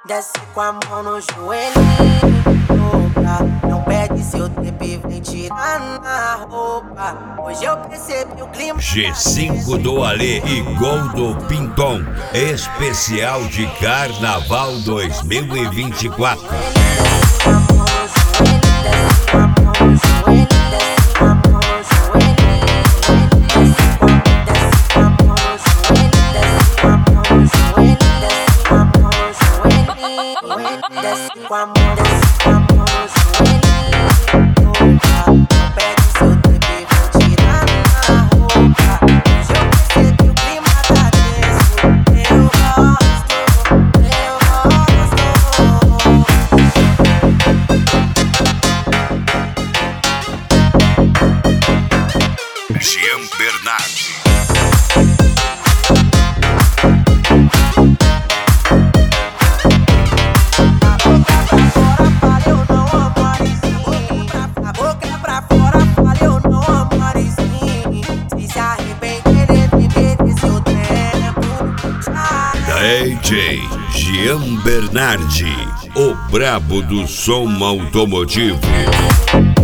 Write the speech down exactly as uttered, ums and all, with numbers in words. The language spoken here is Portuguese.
Desce com a mão no joelhinho, pra não perde seu tempo e vem tirar na roupa. Hoje eu percebi o clima. G cinco do Alê e Gol do Pinton, especial de Carnaval dois mil e vinte e quatro. Desce com a mão, desce com a mão no joelhinho, não perde seu tempo e vem tirar na roupa. Hoje eu percebi o clima tá tenso. Eu gosto, eu gosto. Jean Bernard. D J Jean Bernard, o brabo do som automotivo.